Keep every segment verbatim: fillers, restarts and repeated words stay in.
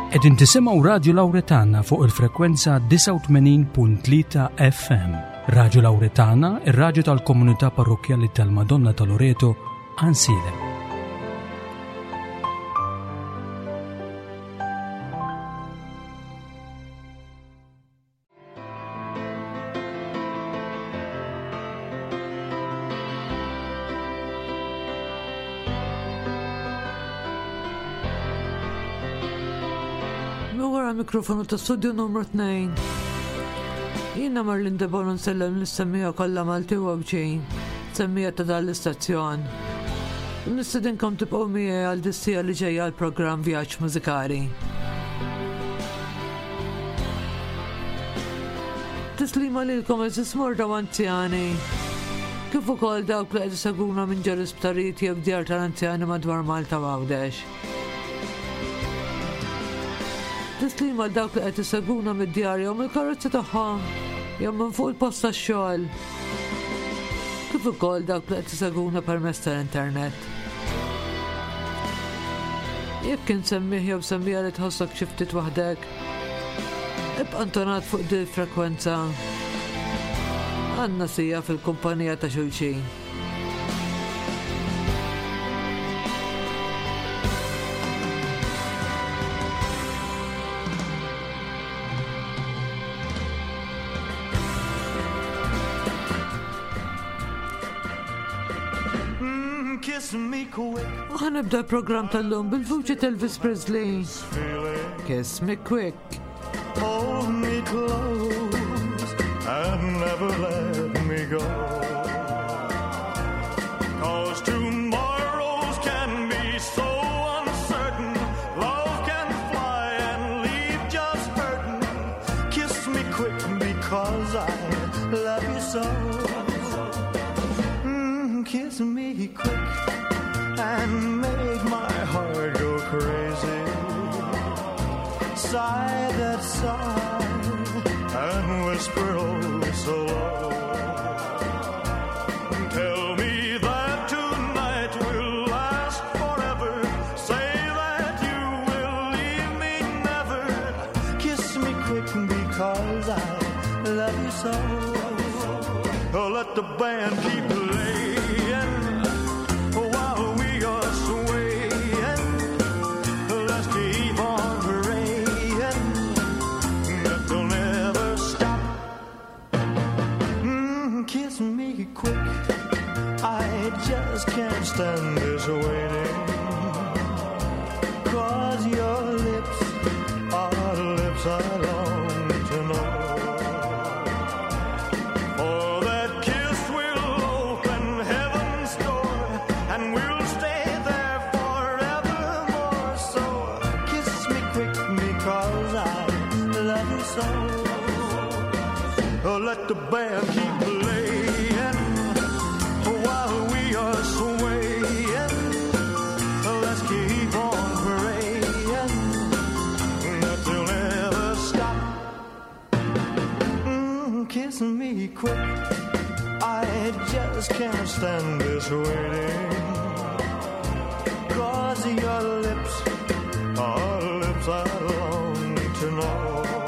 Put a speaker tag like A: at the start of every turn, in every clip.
A: Qegħdin tisimgħu Radju Lawretana fuq il-frekwenza tisa' u tmenin punt tlieta F M. Radju Lawretana, ir-radju tal-Komunità Parrokjali tal-Madonna ta' Loreto, Ansilem.
B: Mikrofonu ta' studio numru tnejn. Jina Marlin Debon nsellem l-semmija kollha Malti u Għawġin, semmija ta' dal-istazzjon. Nistedinkom tibqgħu miegħi għal dissija li ġejja għall-programm Vjaġġ Mużikali. Tislima lilkom eżis morda u anzjani. Kif ukoll dawk li qed iseguna minn ġar isptarijiet jew djar tal-anzjani madwar Malta u Għawdex. Tislima l dawk li qed iseguna mid-djarja u mill-karozzi tagħhom jew minn fuq il-post tax-xogħol. Kif ukoll dawk li qed iseguna permezz tal-internet. Jekk insemmih jew semmija li tħossok xi ftit waħdek, ibqa' ntonat fuq din il-frekwenza. Għandna sija fil-kumpanija ta' xulxin. Ħanibda l-program tal-lum bil-vuċi tal-Elvis Presley. Kiss me quick.
C: Hold me close and never let me go. 'Cause tomorrows can be so uncertain. Love can fly and leave just hurting. Kiss me quick because I love you so. Mm, kiss me quick and make my heart go crazy. Sigh that sigh and whisper oh so low. Tell me that tonight will last forever. Say that you will leave me never. Kiss me quick because I love you so. Oh, let the band keep playing while we are swaying. Let's keep on praying that they'll never stop. Mm, kiss me quick, I just can't stand this waiting. 'Cause your lips are lips I long to know. For that kiss will open heaven's door and we'll stay there forevermore. So kiss me quick because I love you so. Oh, let the band keep playing while we are swaying. Let's keep on praying that they'll never stop. Mm, kiss me quick, I just can't stand this waiting. 'Cause your lips are lips I long to know.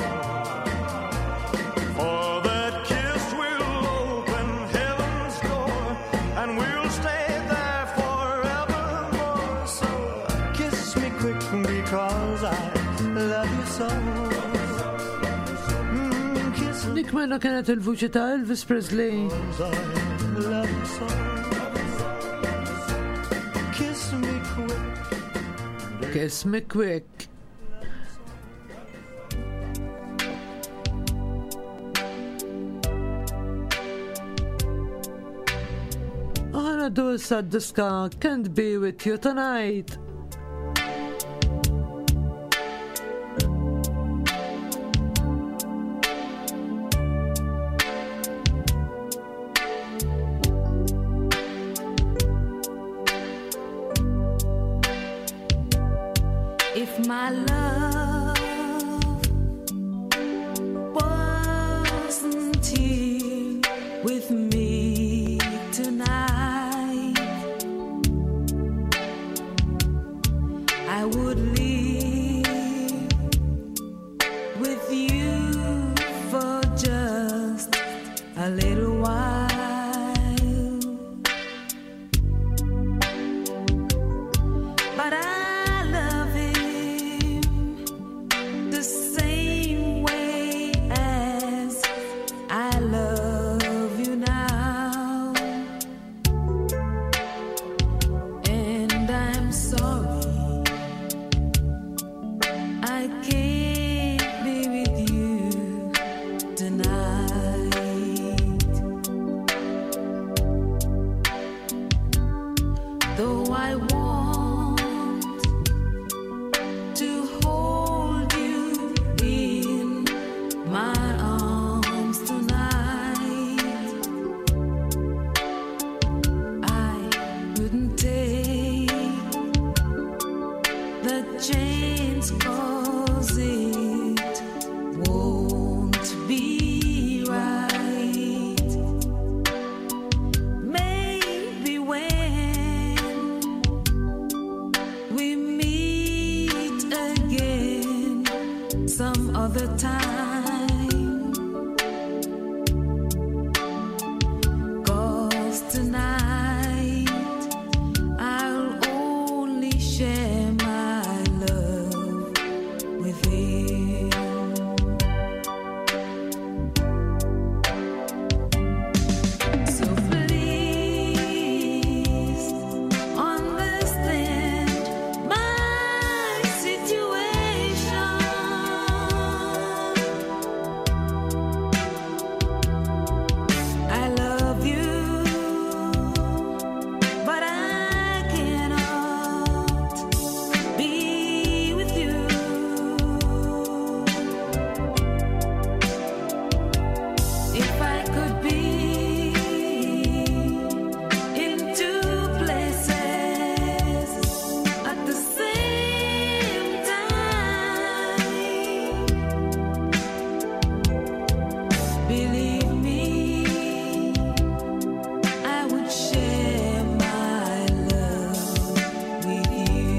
C: For that kiss will open heaven's door and we'll stay there forevermore. So kiss me quick because I love you so. Mm, kiss me
B: Dik mena kienet il-vuċi ta' Elvis Presley.
C: because I love you so. Kiss me quick.
B: Kiss me quick. Għana du issa diska Can't Be With You Tonight.
D: If my love wasn't here with me tonight, I would live I want to hold you in my arms tonight. I wouldn't take the chance 'cause it won't be right. Maybe when we meet again some other time, 'cause tonight I'll only share my love with him. So please understand my situation. I love you, but I cannot be with you. If I could be in two places at the same time, believe me, I would share my love with you.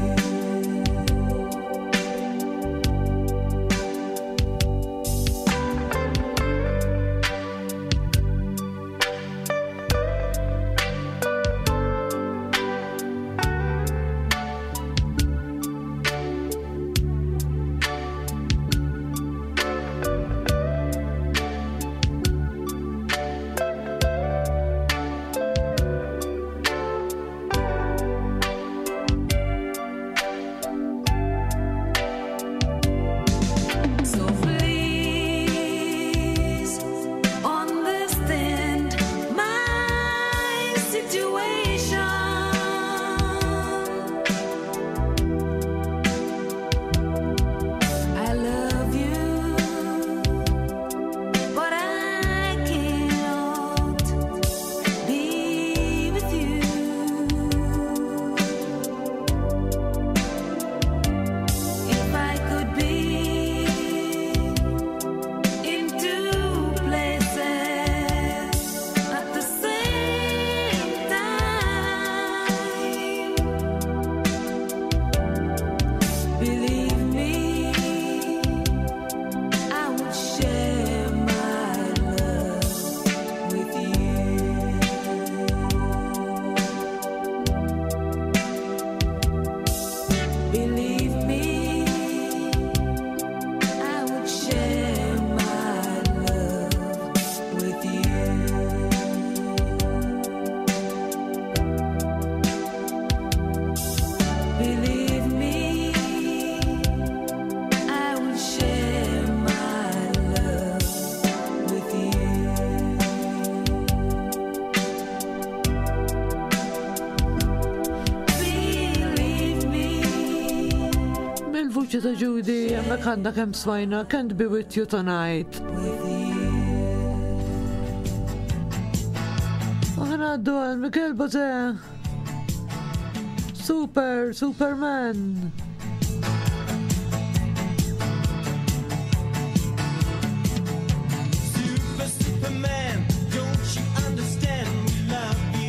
D: So please understand my situation. I love you, but I cannot be with you. If I could be in two places at the same time, believe me, I would share my love with you. Believe me, I would share my love with you. Believe me, I would share my love with you. Believe me.
B: Mill-vuċi ta' Judy, hemmhekk għandna kemm smajna Can't Be With You Tonight. Aħna għaddu għal Michael Bublé. Super, Superman.
C: Super, Superman, don't you understand we love you?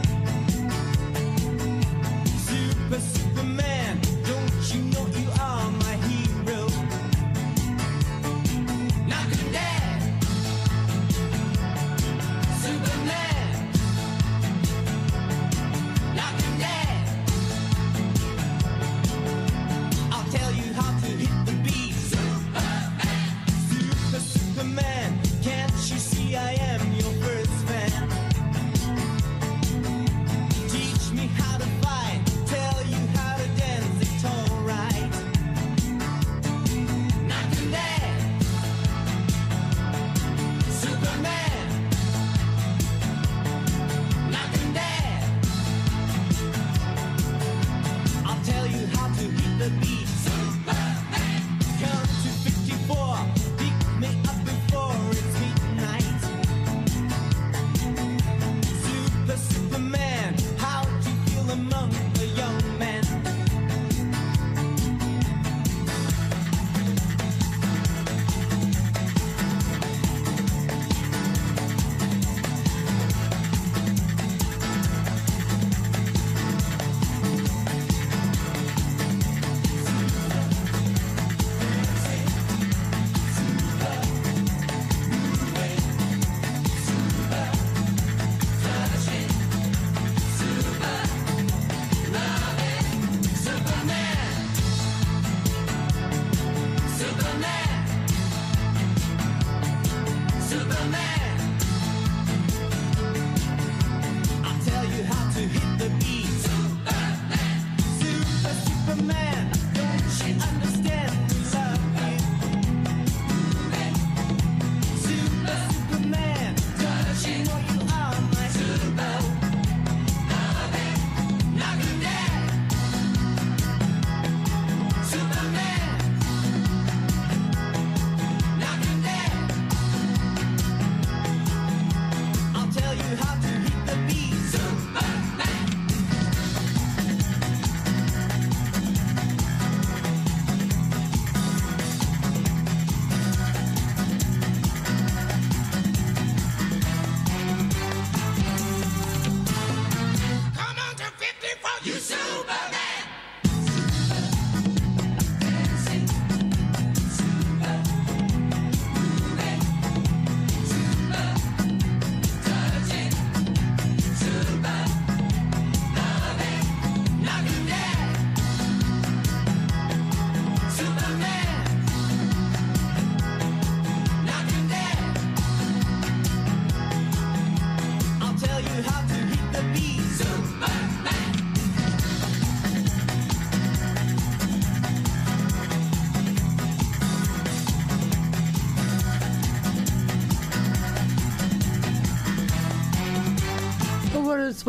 C: Super, Superman, don't you know you are my hero? Knock him dead. Superman, knock him dead.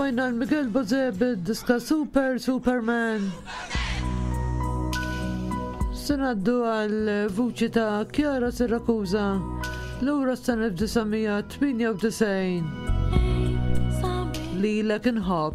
B: smajna l-Miguel Bozé bid-diska Super Superman. Senaddu għal-vuċi ta' Chiara Siracusa l-ura s-sena elf tisgħumija tminja u tisgħin. Lilek inħobb.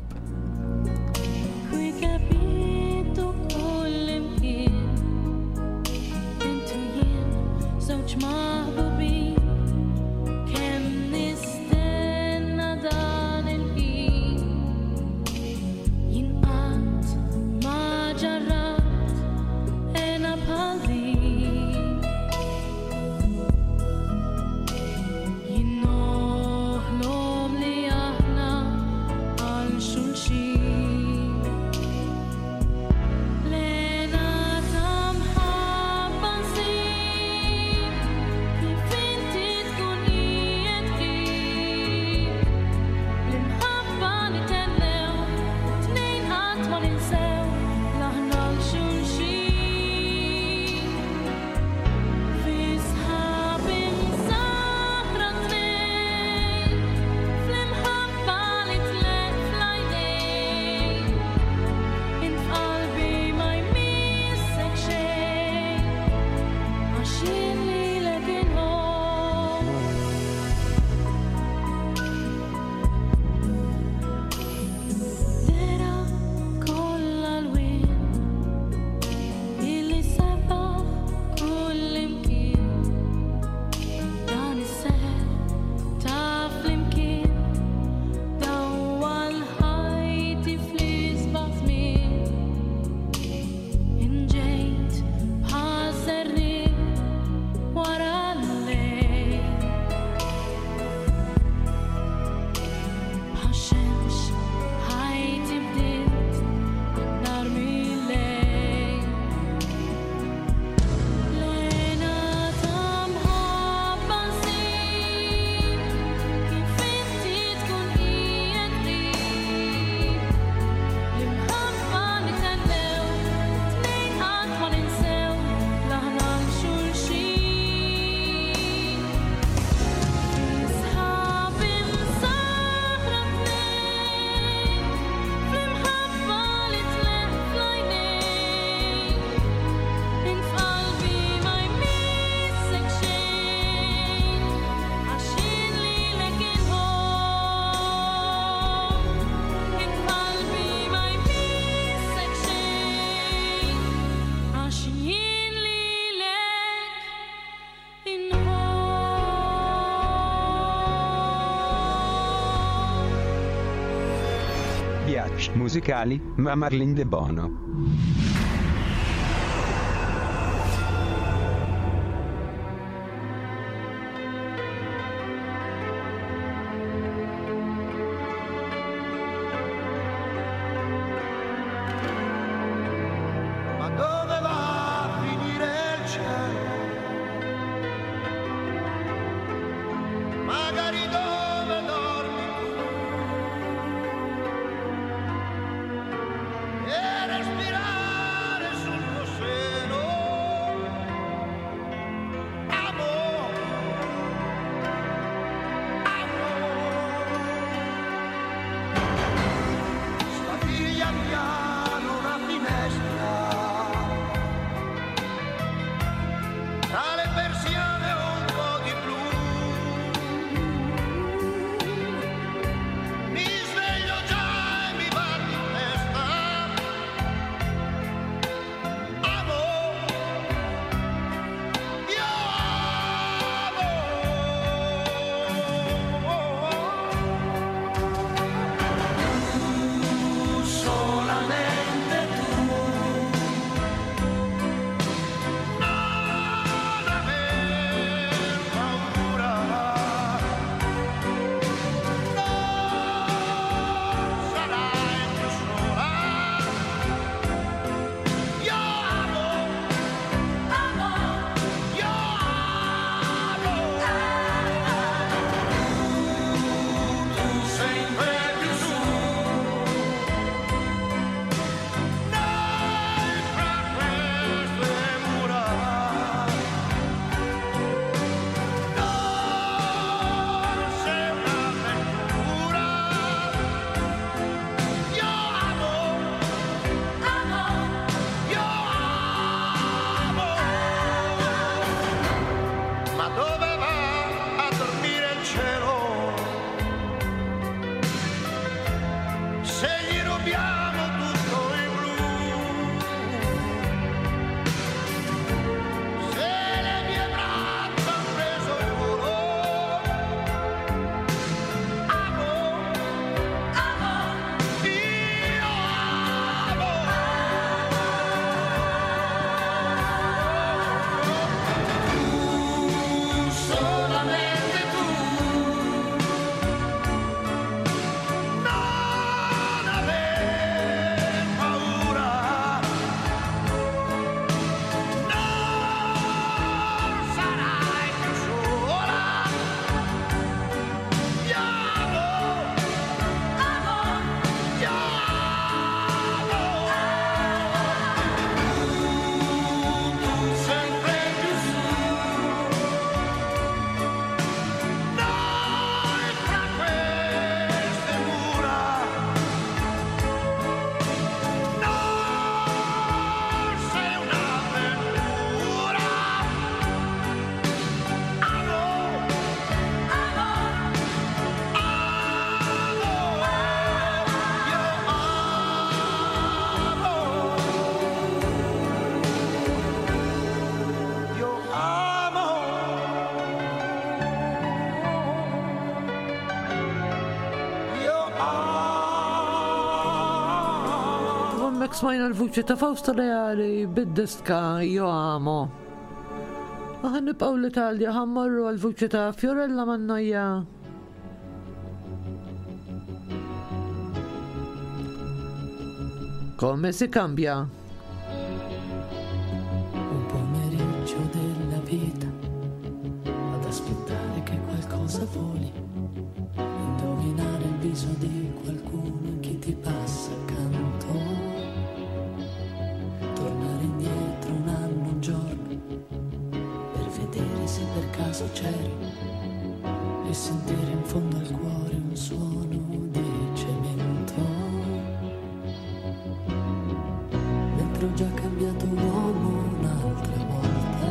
E: Musicali ma Marlene De Bono.
C: Ma dove va a finire il cielo? Magari dove dormi tu e respirare
B: smajna l-vuċi ta' Fausta Leali bid-diska Io Amo. Aħan nibqaw l-Italja ħammorru għal-vuċi ta' Fiorella Mannoia. Come si cambia?
F: Un pomeriggio della vita ad aspettare che qualcosa voli, indovinare il viso di qualcuno che ti passa accanto, tornare indietro un anno, un giorno, per vedere se per caso c'eri e sentire in fondo al cuore un suono di cemento. Mentre ho già cambiato uomo un'altra volta,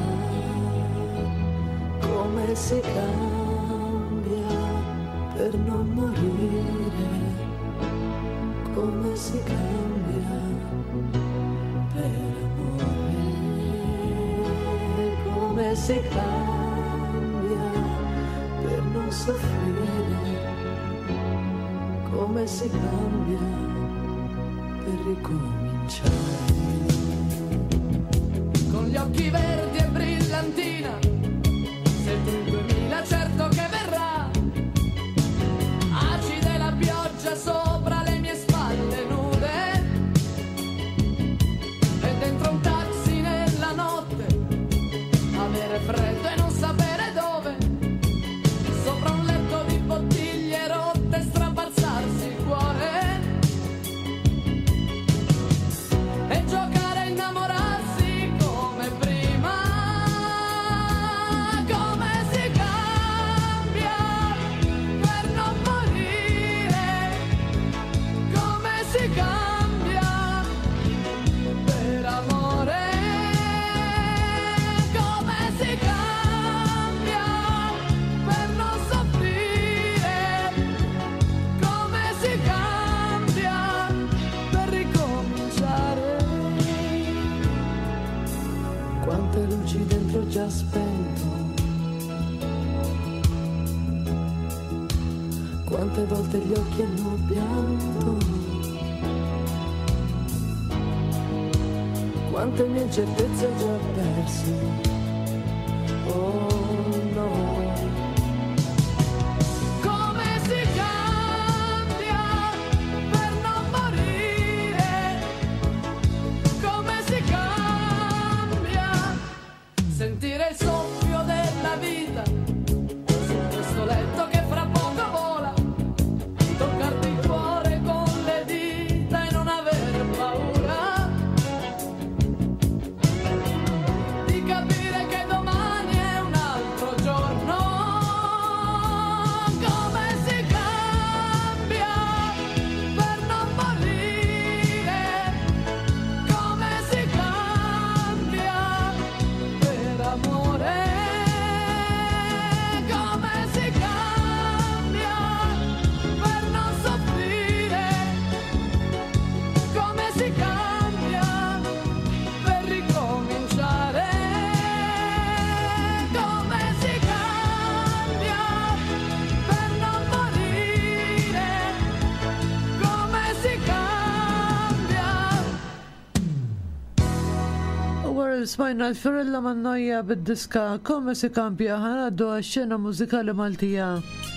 F: come si cambia per non morire, come si cambia per amore, come si cambia per non soffrire, come si cambia per ricominciare. Con gli occhi verdi e brillantina, sento il duemila certo che verrà, acide la pioggia sopra le mie spalle nude, e dentro un taxi nella notte, avere freddo e non sapere dove, sopra un letto di bottiglie rotte, strapazzarsi il cuore e giocare a innamorarsi come prima. Come si cambia per non morire, come si cambia per amore, come si cambia per non soffrire, come si cambia per ricominciare. Quante luci dentro già spento, quante volte gli occhi hanno pianto, quante mie certezze ho già perso. Oh no. Come si cambia per non morire, come si cambia sentire il soffio della vita su questo letto che fra poco vola, toccarti il cuore con le dita e non aver paura di capire che domani è un altro giorno. Come si cambia per non morire, come si cambia per amore, come si cambia per non soffrire, come si cambia per ricominciare, come si cambia per non morire, come si cambia.
B: Wara smajna l-Fiorella Mannoia bid-diska Come si cambia, ħanaddu għax-xena mużikali Maltija.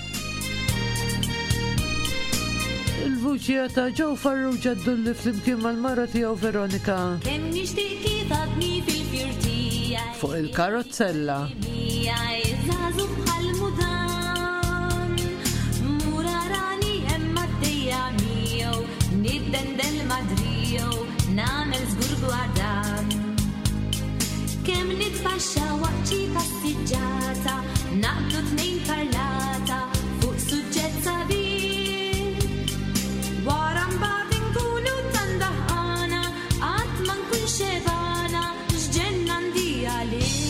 B: Il-vuċi ta' Joe Farrugia ddulli flimkien mal-mara tiegħu Veronika
G: Kemm nixtieq titatni fil-firtija
B: fuq il-karozzella.
G: Zazu bħal-mudan Murarani hemm għaddejja miegħu niddendel madrijew nagħmel żgur gwadan. Kemm nitfaxxa waqt passiġġata naqblu tnejn parlata fuq suġġett sabiħ. Wara mbagħad inkunu tandaħqana qatt ma nkun xebana x'ġenna ndi għalih.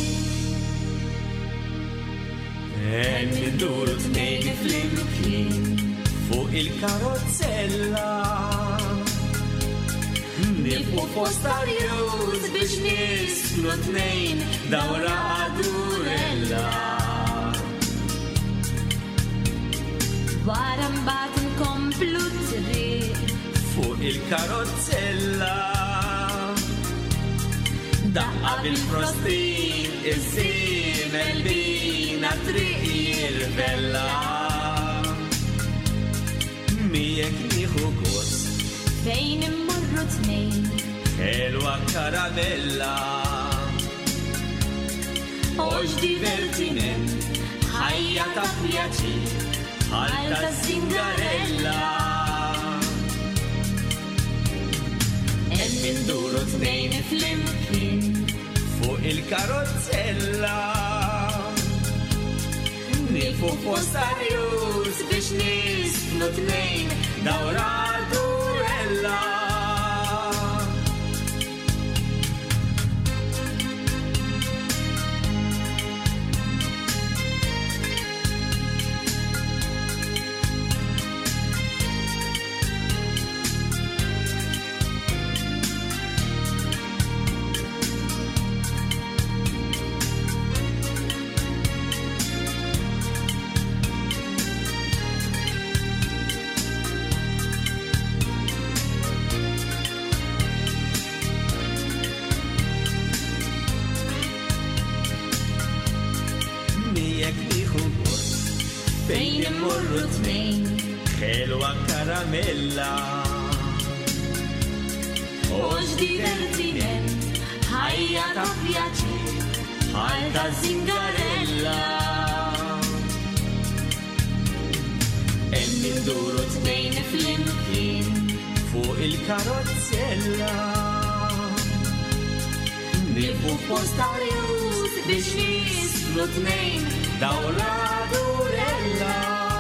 C: Hemm induru tnejn flimkien fuq il-karozzella. Nibqu postarjus biex nisklu tnejn dawra għadurella.
G: Wara mbagħad inkomplu triq
C: Fuq il-karozzella.
H: daqqa bil-frostin, iż-żiemel bina triq jirvella. Miegħek nieħu gost
G: fejn immorru tnejn,
H: ħelwa karamella. Oġ divertiment, ħajja ta' pjaċir, bħal ta' Zingarella. Hemm induru tnejn flimkien fuq il-karozzella. Nifu postarjus biex nisflu tnejn dawra durella. Fejn immorru tnejn, ħelwa karamella. Oġ divertiment, ħajja ta' pjaċir, bħal ta' Zingarella. Hemm induru tnejn flimkien fuq il-karozzella. Nifu postarjus biex nisflu tnejn dawra durella.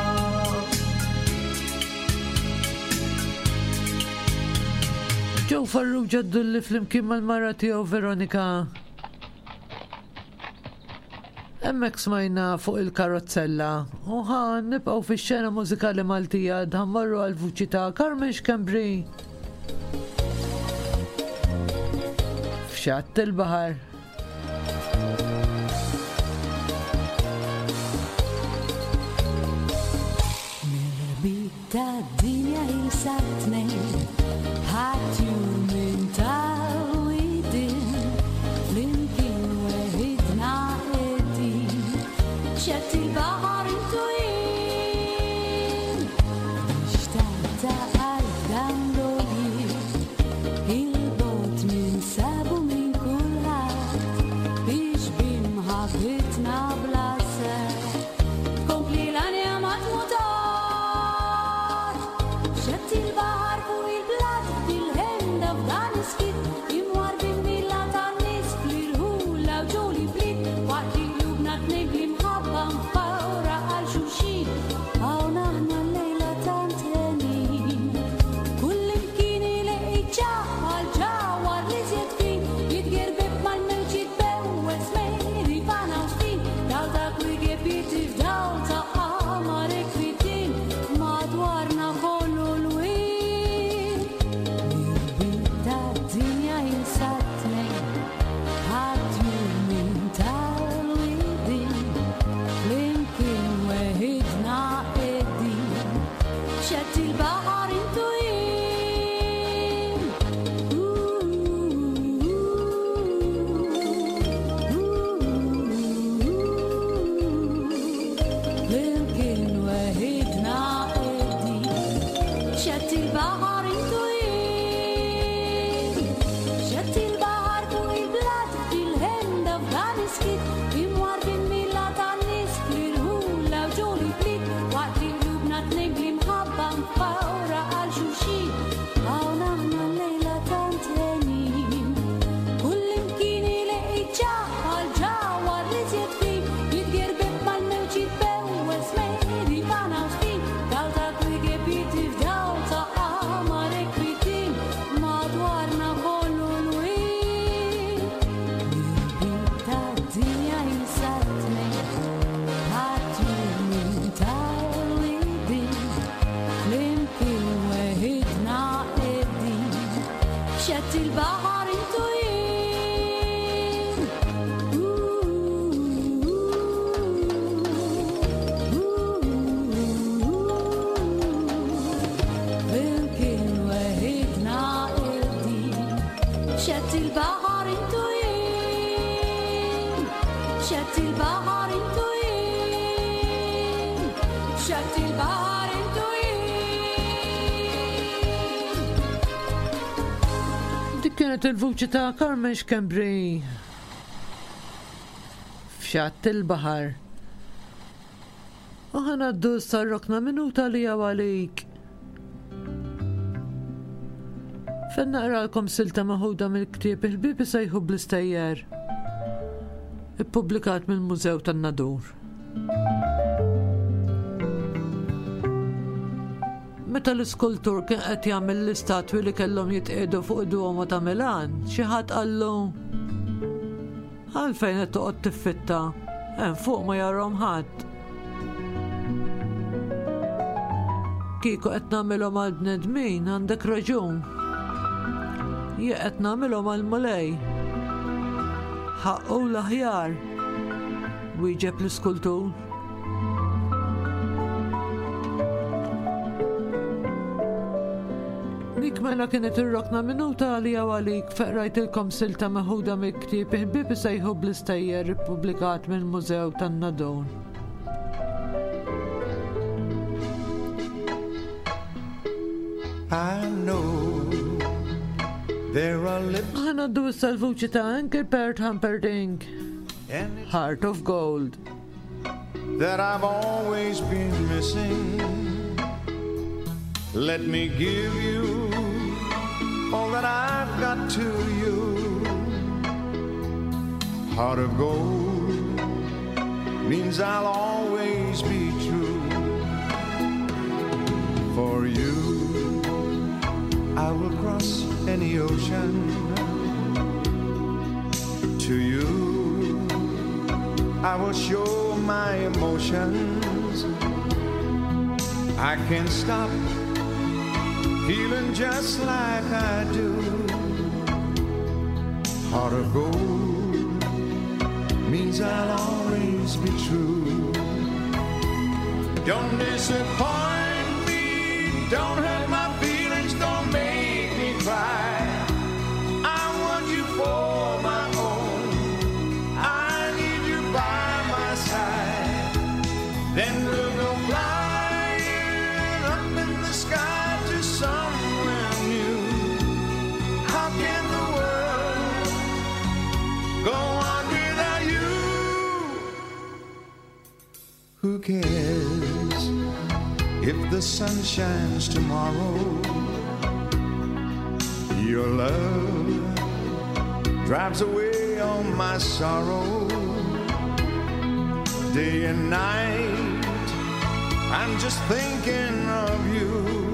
B: Ġew Farrugia ġaddu flimkien mal-mara tiegħu Veronika. Hemmhekk smajna fuq il-karozzella u ħa nibqgħu fix-xena mużikali Maltija dħammorru għall-vuċi ta' Carmen Xkembri. F'xatt il-baħar.
F: Ta' dinja il-satnej ħatju minn tal-widin flimkien weħidna qegħdin xett il-baħar intwin xtaqta għal-dan l-ogħib il-bot minn sabu minn kulħadd biex bimħabitna bla ser kompli l-anja ma tmutar. Xett il-baħar fuq il-blad bil-ħenda f'dan is-skit imwar bin-billa tan-nies fl-irħula u ġoli bliet waqt li qlubna tnejn li mħabba mfawra għal xulxin hawn aħna llejla tant għenin. Kull imkien ileqgħi ġewwa ġewwa li żjed fin jitgerbeb mal-mewġ jitbewwes mejri fana u sfin daw ta' kwiegħeb jitifdaw ta' qamar ekwitin madwarna kollu.
I: il-baħar intu
D: شت البحر انتوا ايه شت البحر انتوا ايه
B: دي كانت الفوċi ta' Carmesh Cambry f'xatt il-baħar. U ħanaddu s-sarrokna minuta li għalik. Fenna naqralkom silta maħuda mill-ktieb il-bibi sejħu bl-istejjer. Ippubblikat mill-Mużew tan-Nadur. Meta l-iskultur kien qed jagħmel l-istatwi li kellhom jitqiegħdu fuq id-Duomo ta' Milan, xi ħadd qallu għalfejn qed toqgħod tiffitta, hemm fuq ma jarahom ħadd. Kieku qed nagħmilhom għal bnedmin għandek raġun. Jien qed nagħmilhom għal mulej. Ħaqqu l-aħjar. Wieġeb l-iskultur. Dik mela kienet ir-rokna minuta li għalik feqrajtilkom silta meħuda mill-ktieb il-bibi sejħu bl-istejjer ippubblikat mill-Mużew tan-Nadur.
C: I know there are lips
B: Ħanaddu issa l-vuċi ta' Engelbert Humperdinck,
C: and it's
B: Heart of Gold.
C: that I've always been missing. Let me give you all that I've got to you. Heart of gold means I'll always be true. For you, I will cross any ocean. To you, I will show my emotions. I can't stop feeling just like I do. Heart of gold means I'll always be true. Don't disappoint me, don't hurt my feelings, don't make me cry. I want you for my own, I need you by my side. Then we'll go flying up in the sky to somewhere new. How can the world go on without you? Who cares if the sun shines tomorrow? Your love drives away all my sorrow. Day and night, I'm just thinking of you.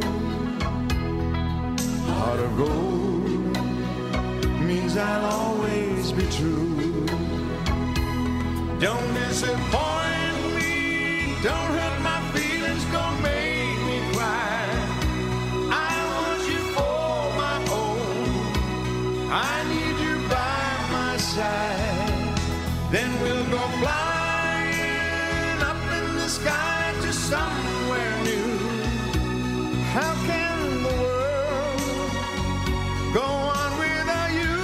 C: Heart of gold means I'll always be true. Don't disappoint me, don't hurt my feelings, don't make me cry. I want you for my own, I need you by my side. Then we'll go flying up in the sky to somewhere new. How can the world go on without you?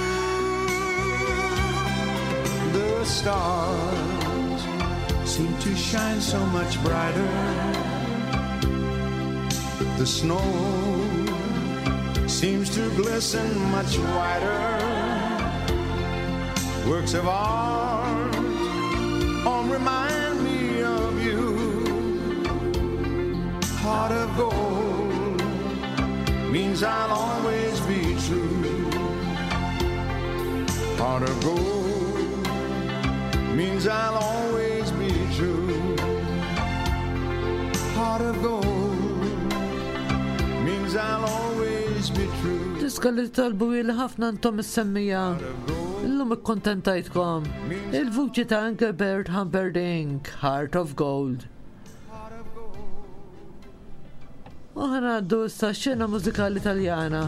C: The stars seem to shine so much brighter. The snow seems to glisten much whiter. Works of art all remind me of you. Heart of gold means I'll always be true. Heart of gold means I'll always be true. Heart of gold means I'll always be true.
B: Diska li talbu li ħafna ntom is-semmija. Illum ikkontentajtkom. Il-vuċi ta' Engelbert Humperdinck, Heart of Gold. U ħanaddu issa xena mużikali Taljana.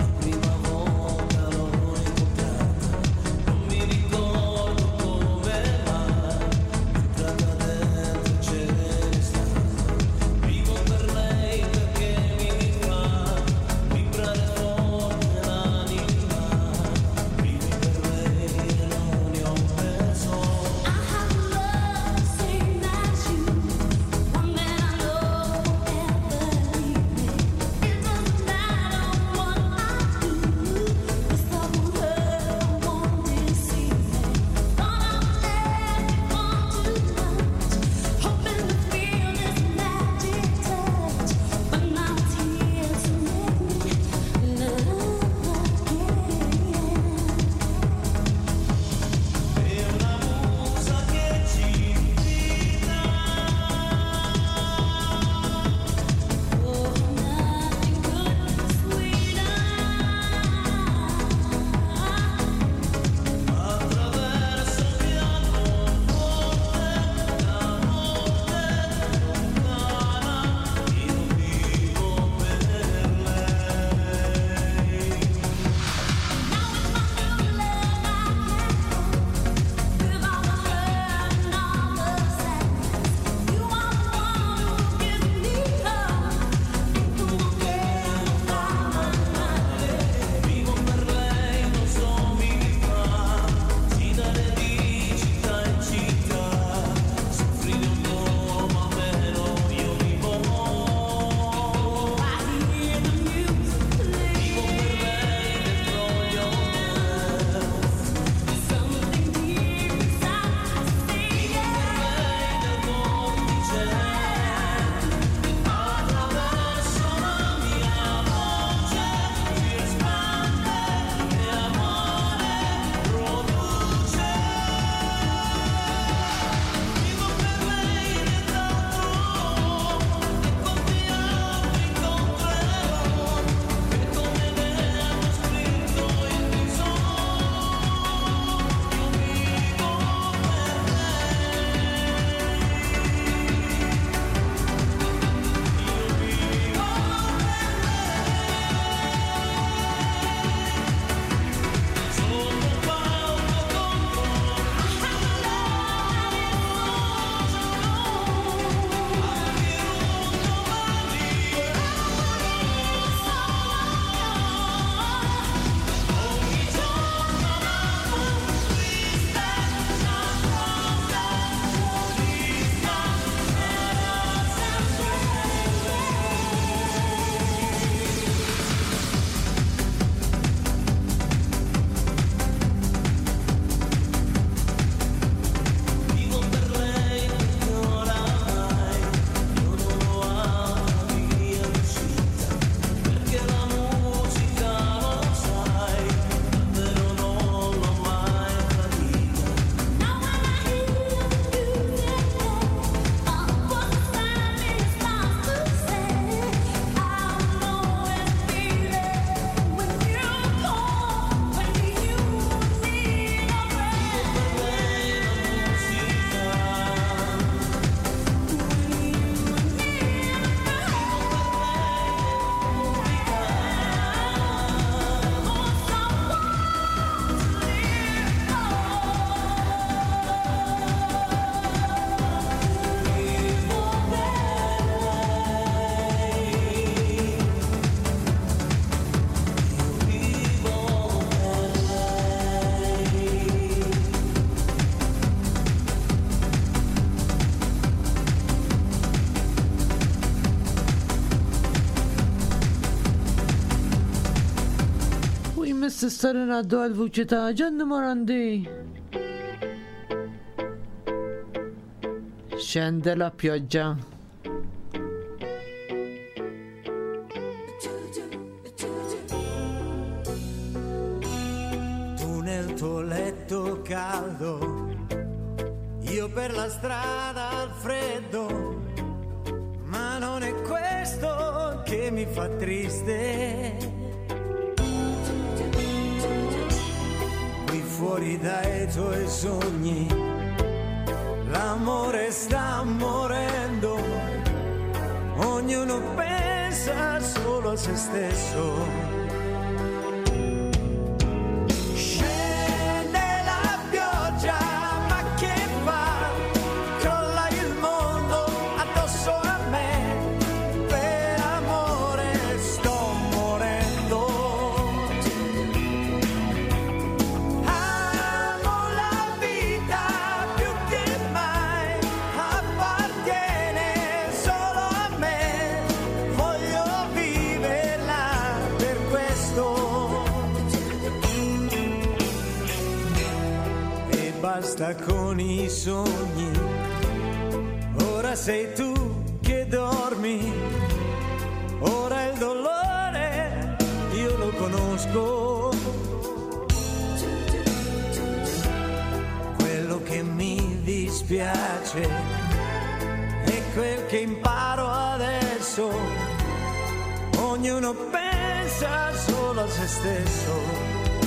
F: Non mi ricordo come
B: Jmiss istari naddu għal-vuċi ta' Gianni Morandi. Scende la pioggia.
I: Tu nel tuo letto caldo, io per la strada al freddo, ma non è questo che mi fa triste. Qui fuori dai tuoi sogni, l'amore sta morendo, ognuno pensa solo a se stesso. Basta con i sogni, ora sei tu che dormi, ora il dolore io lo conosco, quello che mi dispiace è quel che imparo adesso, ognuno pensa solo a se stesso.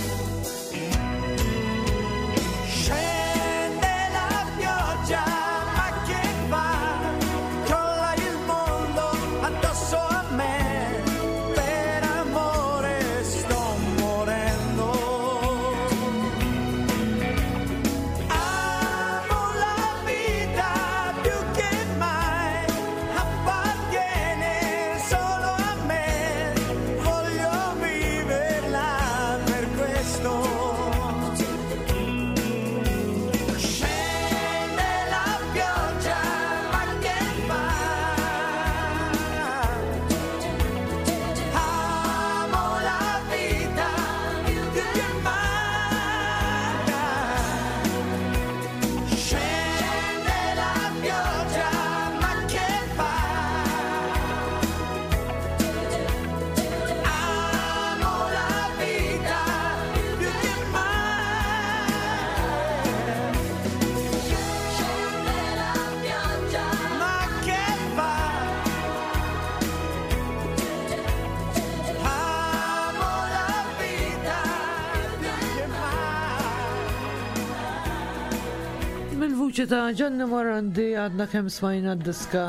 B: Mill-vuċi ta' Gianni Morandi għadna kemm smajna d-diska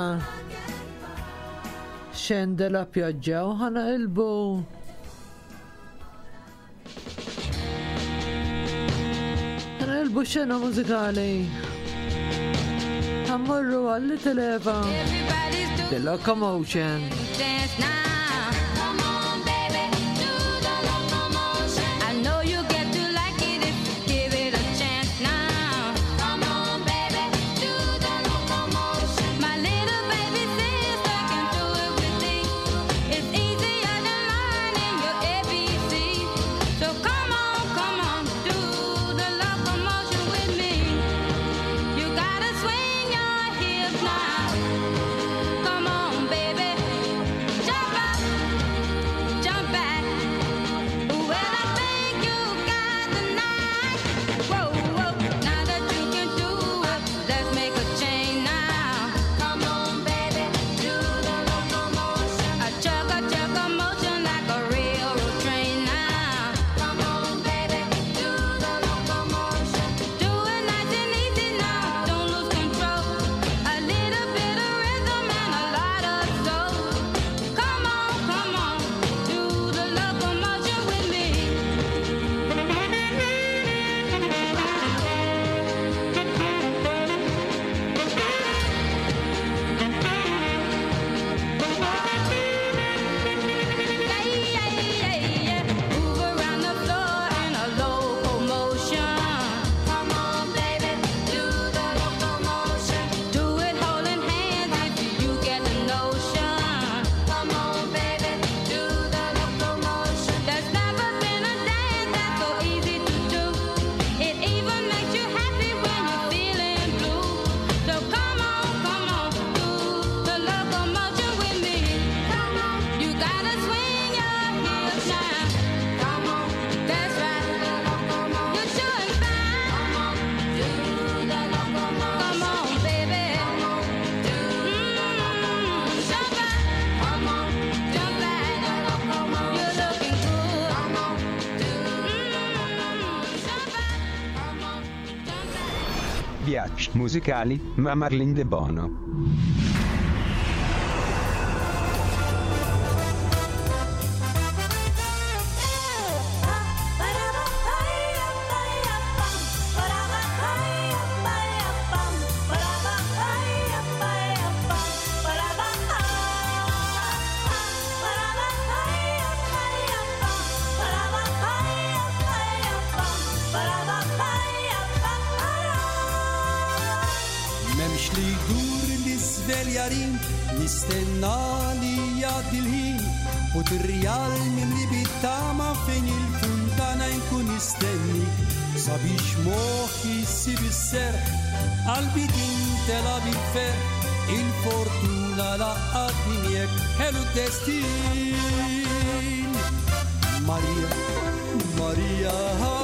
B: Scende la pioggia u ħana ilbu ħana ilbu xena mużikali ħammurru għalli televa The Locomotion.
J: Swing your hips now. Come on, baby. Jump
E: Viaggi musicali, ma Marlene De Bono.
J: Nistenna li jgħaddi l-ħin u t-rjal minn bittama fejn il-funtana nkun nistenni sabiex moħi sib is-ser qalbi tintela bil-fer il-fortuna laqqatni miegħek ħelu destin Marija, Marija,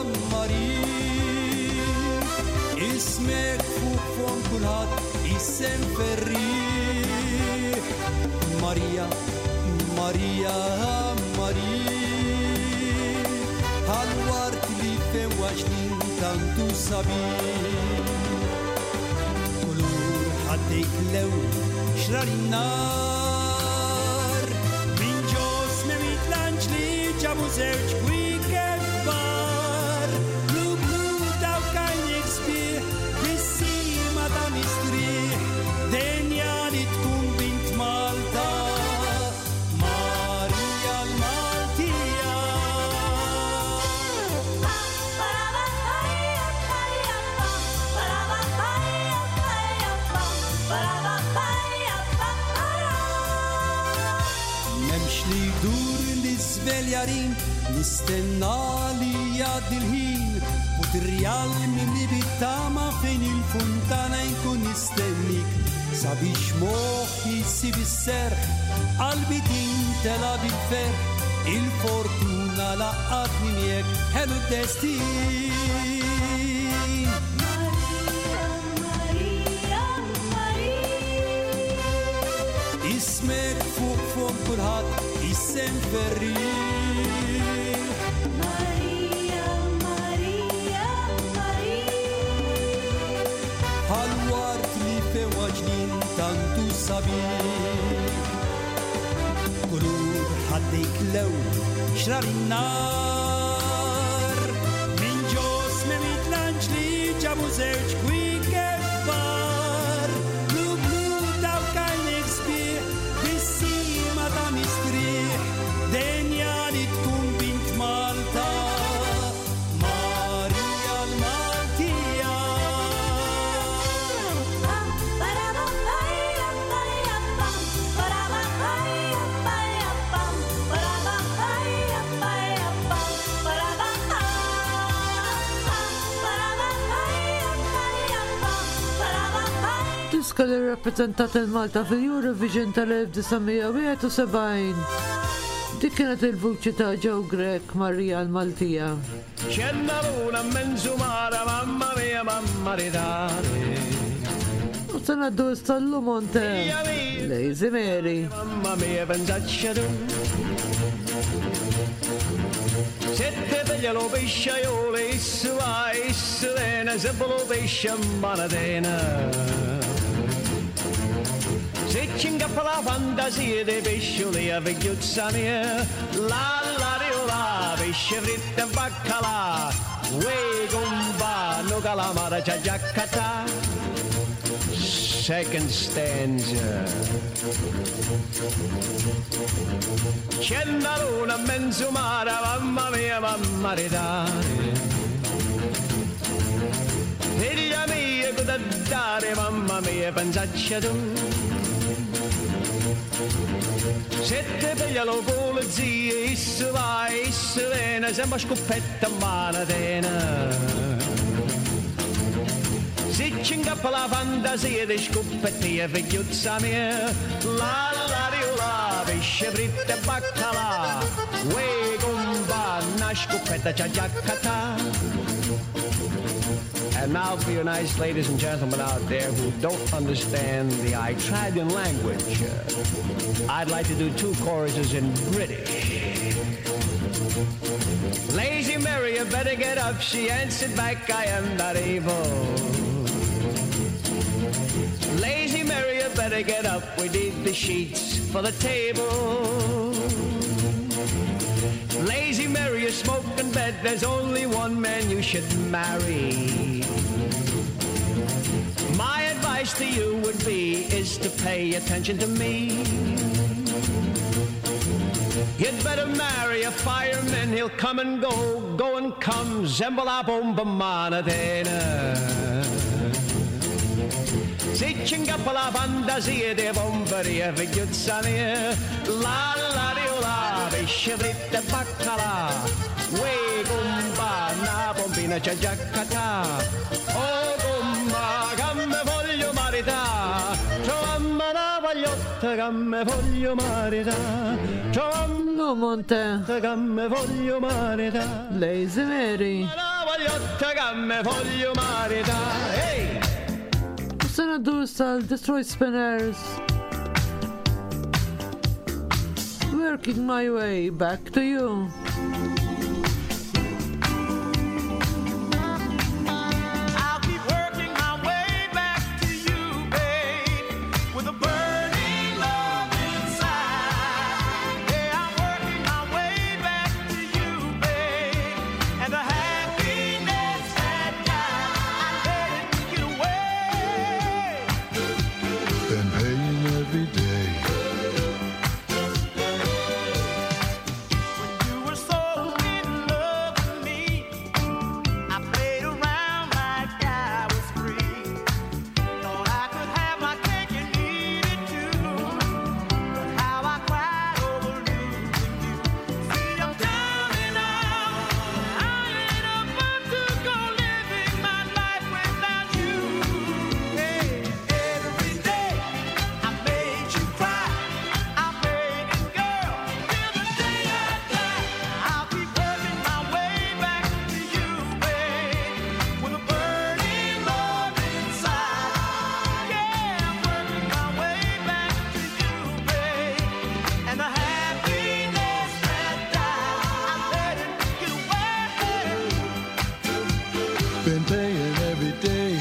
J: Marija ismek fuq fon kulħadd isem ferri Maria, Maria, Maria Għal-wart li fewax li tantu sabi Kulur ħaddejk lew xrari nar Min ġos me mitlanċ li ġabu zewġ kwikef bar Blu blu daw kajnek sbieħ Bissima ta' mistriħ Denja li tkun bint Malta Veljarin nistenna li jgħaddi l-ħin u t-rjal minn li bittama fejn il-funtana nkun nistennik sabiex moħi sib is-ser qalbi tintela bil-fer il-fortuna laqqatni miegħek ħelu destin Marija, Marija ismek fuq fuq kulħadd isem ferri Maria, Maria, Maria Għal-wart li fewaġnin tantu sabi Kulur ħaddejk lew xrari nar Min ġos me mitlanċ li ġabu zewġ kwikef bar Blu blu daw kajnek sbieħ Bissima ta' mistriħ Denja li tkun bint Malta Marija l-Maltija
B: Diska li rappresentat il-Malta fil-Eurovision tal-1971 Dik kienet il-vuċi ta' Joe Grech, Marija l-Maltija.
K: C'enna luna menzumara, mamma mia, mamma ridare.
B: U sanaddu istallu monte, Lazy Mary.
K: Mamma mia, penzaccia tu. Sette taglia lo pesce io le issu va, issu lena, se lo pesce manatena. Se ci ingappa la fantasia dei pescioli a vecchiuzza mia, la la riola, pesce fritto e baccalà, uè comba, no calamara c'ha giaccata. Second stanza. C'è una luna a mezzo mare, mamma mia, mamma ridare. Figlia mia, cosa dare, mamma mia, pensaccia tu. Sette piglia lo polizia, issu va, issu lena, sembra scoppetta a manatena. Si ci ingappa la fantasia di scoppetti e vecchiuzza mia, la la riola, pesce fritto e baccalà, uè comba, una scoppetta c'ha giaccata. And now for you nice ladies and gentlemen out there who don't understand the Italian language, uh, I'd like to do two choruses in British. Lazy Mary, you better get up, she answered back, I am not able. Lazy Mary, you better get up. We need the sheets for the table. Lazy Mary, you smoke in bed. There's only one man you should marry. My advice to you would be is to pay attention to me. You'd better marry a fireman. He'll come and go, go and come. Zembala bomba manatena. Sicingapala fantasia de bomberia vigiuzzania. La la di la, viscivritte baccala. Ue gumba, na bombina c'è giaccata. Oh gumba, che me voglio marità. Giovanna la vagliotta che me voglio marità.
B: No, Monte.
K: Che me voglio marità.
B: Lazy Mary.
K: La vagliotta che me voglio marità. Ehi!
B: Sono Dursal, Destroy Spinners. Working my way back to you.
L: Been paying every day.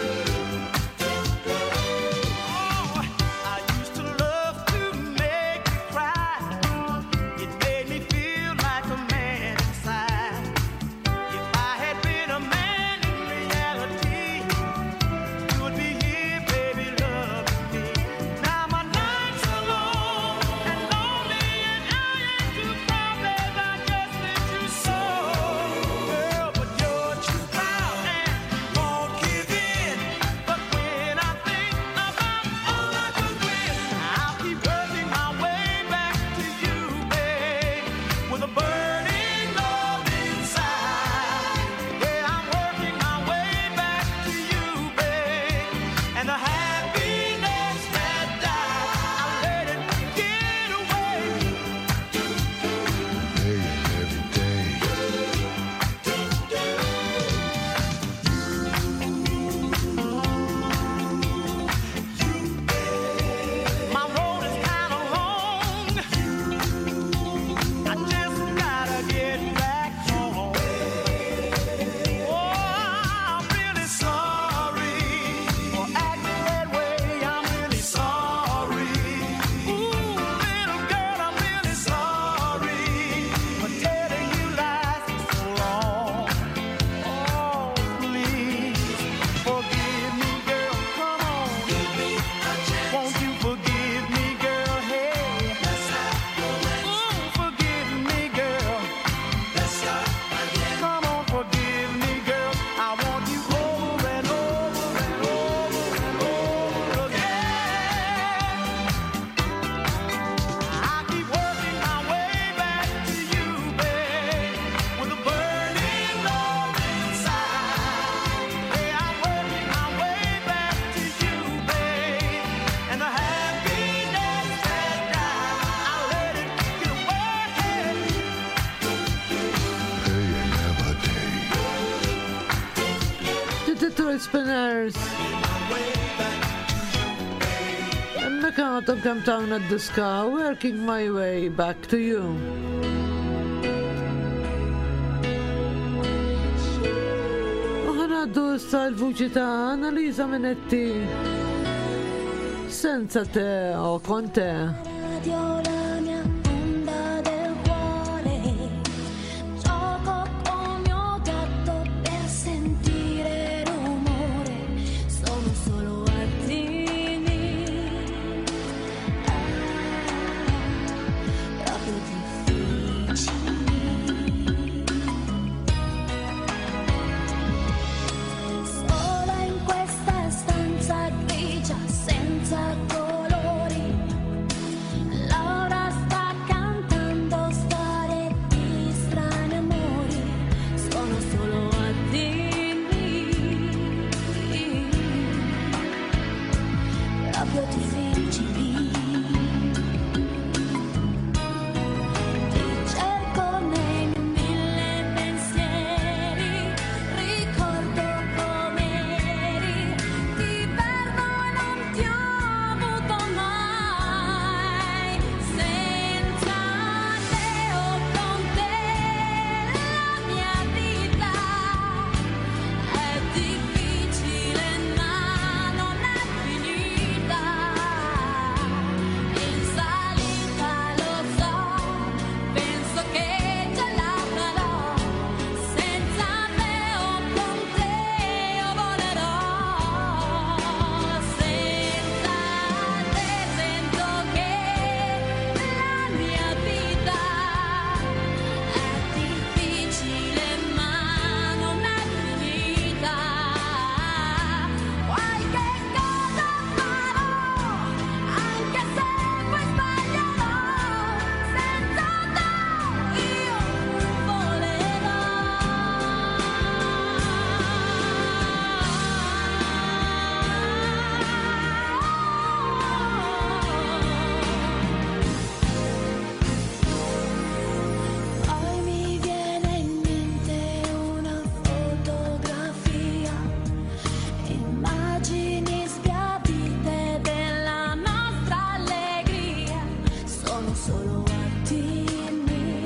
C: Oh, I used to love to make you cry. It made me feel like a man inside. If I had been a man in reality, you would be here, baby, loving me. Now my nights are long and lonely, and I ain't too proud that I just let you so. Girl, but you're too proud and won't give in. But when I think about all I could win, I'll keep working my way back to you, babe, with a burning love inside. Yeah, I'm working my way back to you, babe, and the happiness that died, I let it get away.
L: Paying every day.
C: My road is kinda long. I just gotta get back home. Oh, I'm really sorry for acting that way. I'm really sorry. Ooh, little girl, I'm really sorry for telling you lies for so long. Oh, please forgive me, girl. Come on, won't you forgive me, girl? Hey, ooh, forgive me, girl. Come on, forgive me, girl. I want you over and over and over and over again. I keep working my way back to you, babe, with a burning love inside. Yeah, I'm working my way back to you, babe, and the happiness that died, I let it get away.
L: Paying every day.
B: The Detroit Spinners. Emmek għadhom kemm tawna d-diska Working My Way Back to You. U ħanaddu issa l-vuċi ta' Annalisa Minetti. senza te o con te.
D: Radio la mia onda del cuore, gioco con mio gatto per sentire rumore, sono solo attimi, ah, proprio difficili. Sola in questa stanza grigia senza colori, Laura sta cantando storie di strani amori, sono solo attimi, proprio difficili. Ti cerco nei mille pensieri, ricordo com'eri, ti perdo e non ti ho avuto mai, senza te o con te la mia vita è difficile ma non è finita, in salita lo so, penso che ce la farò, senza te o con te io volerò, senza te sento che la mia vita è difficile ma non è finita, qualche cosa farò, anche se poi sbaglierò, senza te io volerò. Poi mi viene in mente una fotografia, immagini sbiadite della nostra allegria, sono solo attimi,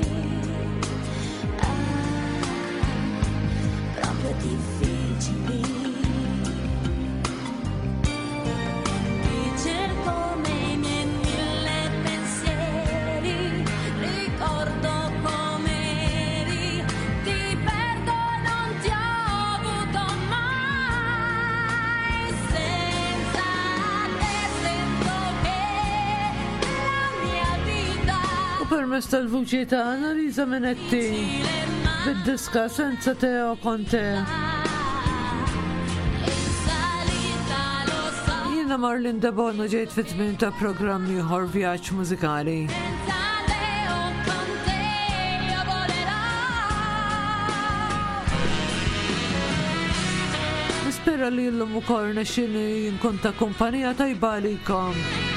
D: ah, proprio difficili. Ti cerco nei miei mille pensieri, ricordo com'eri, ti perdo e non ti ho avuto mai, senza te sento che la mia vita
B: U permess tal-vuċi ta' Annalisa Minetti bid-diska senza te o con te. Jiena Marlin De Bono ġejt fit-tmiem ta' programm ieħor vjaġġ mużikali. Nispera li llum ukoll nexxini nkun ta' kumpanija tajba għalikom.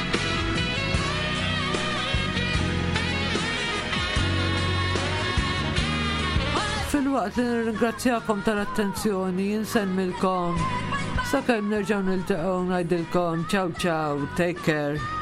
B: Fil-waqt li nirringrazzjakom tal-attenzjoni, jinsemmilkom. Sakemm nerġgħu niltaqgħu ngħidilkom ciao ciao, take care.